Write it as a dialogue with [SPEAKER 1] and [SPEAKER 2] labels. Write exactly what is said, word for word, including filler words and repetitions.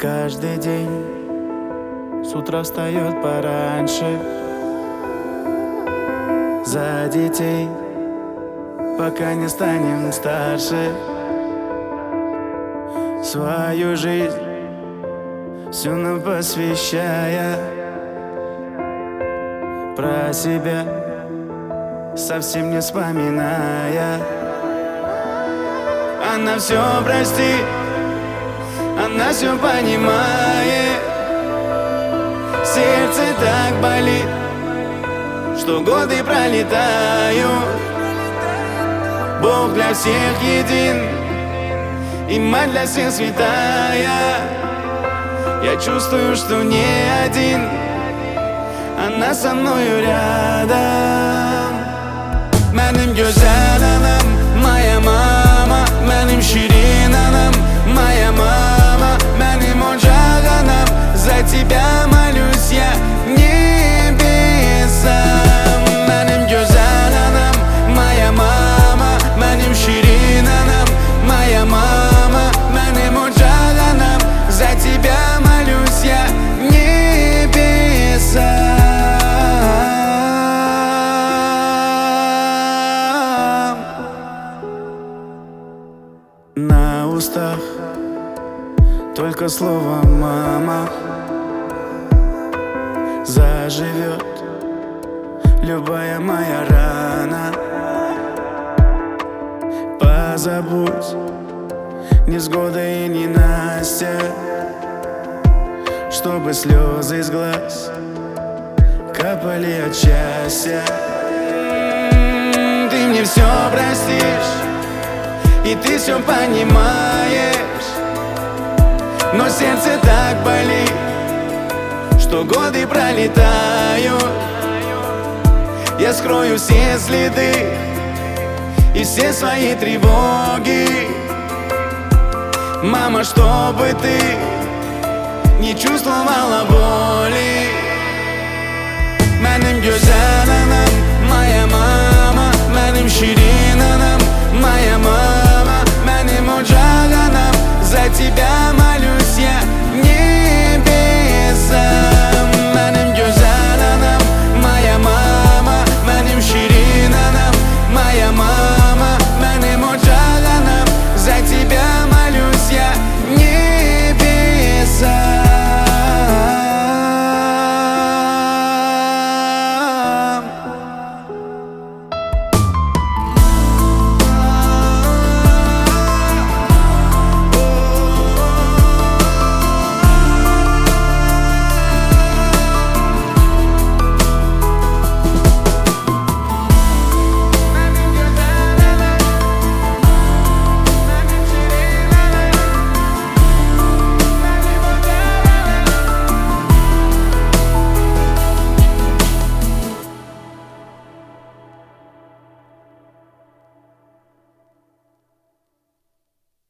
[SPEAKER 1] Каждый день с утра встает пораньше за детей, пока не станем старше. Свою жизнь всю нам посвящая, про себя совсем не вспоминая. Она все простит, она все понимает. Сердце так болит, что годы пролетают. Бог для всех един, и мать для всех святая. Я чувствую, что не один, она со мною рядом. Benim güzel anam, моя мама, benim şirin anam, моя мама, benim ocak anam. За тебя молюсь я небесам. Benim güzel anam, моя мама, benim şirin anam, моя мама, benim ocak anam. За тебя молюсь я небесам. На устах только слово «мама». Заживет любая моя рана. Позабудь невзгода и ненастья, чтобы слезы из глаз капали от счастья. Ты мне все простишь, и ты все понимаешь, но сердце так болит, что годы пролетают. Я скрою все следы и все свои тревоги, мама, чтобы ты не чувствовала боли. Benim güzel anam,